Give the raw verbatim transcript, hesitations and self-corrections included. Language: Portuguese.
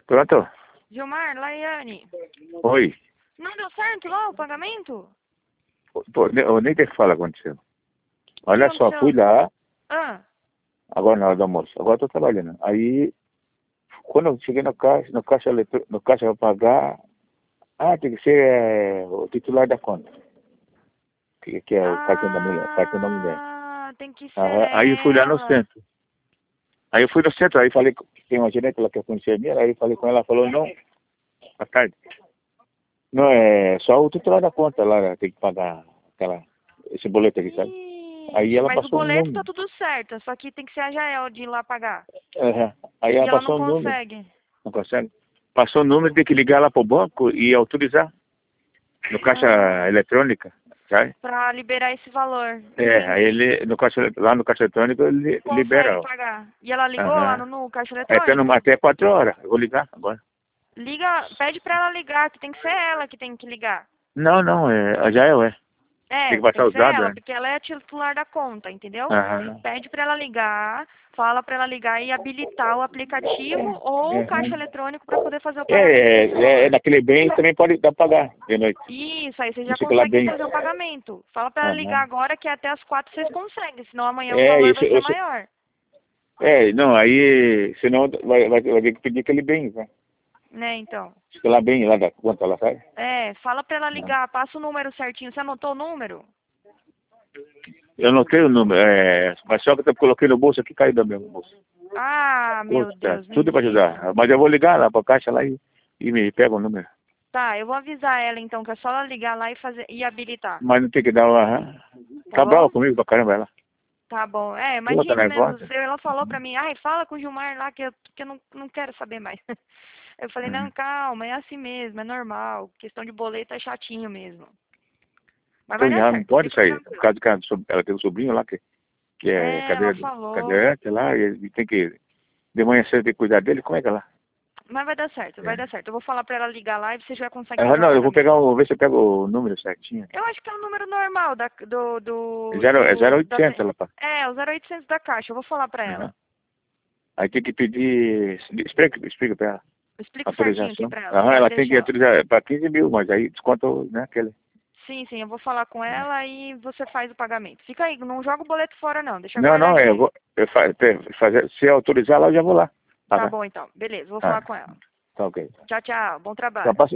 Pronto? Gilmar, Laiane. Oi. Não deu certo lá o pagamento? Pô, ne- eu nem tenho que falar aconteceu. Olha que só, aconteceu? fui lá, Ah, agora na hora do almoço. Agora estou trabalhando. Aí, quando eu cheguei no caixa, no caixa, eletro- no caixa para pagar, ah, tem que ser é, o titular da conta. Que, que é o cartão da mulher, cartão da mulher. ah, tem que ser Aham. Aí eu fui lá no ela. centro. Aí eu fui no centro, aí falei, que tem uma gerente lá que eu conhecia a minha, aí eu falei com ela, ela falou, não, à tarde. Não, é só o titular da conta lá, tem que pagar aquela, esse boleto aqui, sabe? Aí Ixi, ela mas o passou um boleto tá número. tudo certo, só que tem que ser a Jael de ir lá pagar. Aham. Aí E ela ela não passou um número, consegue. não consegue. Passou o número, tem que ligar lá pro banco e autorizar. No caixa Ah, eletrônica, sabe? pra liberar esse valor. É, aí Entendi. ele, no caixa, lá no caixa eletrônico ele Consegue libera. Ó. pagar. E ela ligou lá Aham. no, no caixa Aí tá no, eletrônico? até quatro horas. Eu vou ligar agora. Liga, pede pra ela ligar, que tem que ser ela que tem que ligar. Não, não, é, já é, ué. Tem É, que tem passar que os ser dados, ela, né? porque ela é a titular da conta, entendeu? Aham. Pede pra ela ligar, fala pra ela ligar e habilitar o aplicativo ou o caixa Aham. eletrônico pra poder fazer o É, pagamento é, desse é, é valor. naquele bem também pode dar pra pagar de noite. Isso, aí vocês Não já fica lá conseguem bem. fazer o pagamento. Fala pra ela ligar Aham. agora que até as quatro vocês conseguem, senão amanhã o É, valor isso, vai ser isso, maior. é, não, aí, senão vai, vai, vai ter que pedir aquele bem, né? Né, então. Fica lá bem, lá da conta, lá, sabe? É, fala pra ela Não. ligar, passa o número certinho. Você anotou o número? Eu não tenho o número, é, mas só que eu coloquei no bolso aqui, caiu do meu bolso. Ah, meu Puta, Deus, me tudo pra livre. ajudar. Mas eu vou ligar lá pra caixa lá e, e me pega o número. Tá, eu vou avisar ela então, que é só ela ligar lá e fazer e habilitar. Mas não tem que dar uma... Tá Tá brava bom? comigo pra caramba ela. Tá bom. É, Puta imagino mesmo. nervosa. Você- Ela falou pra mim, ai, fala com o Gilmar lá que eu, que eu não, não quero saber mais. Eu falei, não, Uhum. calma, é assim mesmo, é normal. Questão de boleto é chatinho mesmo. Mas vai Então dar já não certo, pode fica sair. Por tranquilo. causa que ela ela tem um sobrinho lá que, que é É, ela cadeira, falou. cadeirante lá e ele tem que... De manhã cedo tem que cuidar dele, como é que é lá? Mas vai dar certo, vai É. dar certo. Eu vou falar pra ela ligar lá e você já consegue Ah, fazer o não, eu vou pagamento. pegar o... ver se eu pego o número certinho. Eu acho que é o número normal da, do, do, Zero, é zero do, da, oitocentos ela pá. é, o zero oitocentos da caixa. Eu vou falar pra Uhum. ela. Aí tem que pedir... Explica, explica pra ela. Eu explico certinho aqui Autorização. pra ela. Aham, Pode ela tem que deixar. autorizar para quinze mil, mas aí desconta, né, aquele. Sim, sim, eu vou falar com ela e você faz o pagamento. Fica aí, não joga o boleto fora não, deixa Não, não, eu guardadinho. vou, eu fa, te- fazer, se autorizar lá, eu já vou lá. Tá Pagar. bom então, beleza, vou falar Ah, com ela. tá ok. Tchau, tchau, bom Só trabalho. passa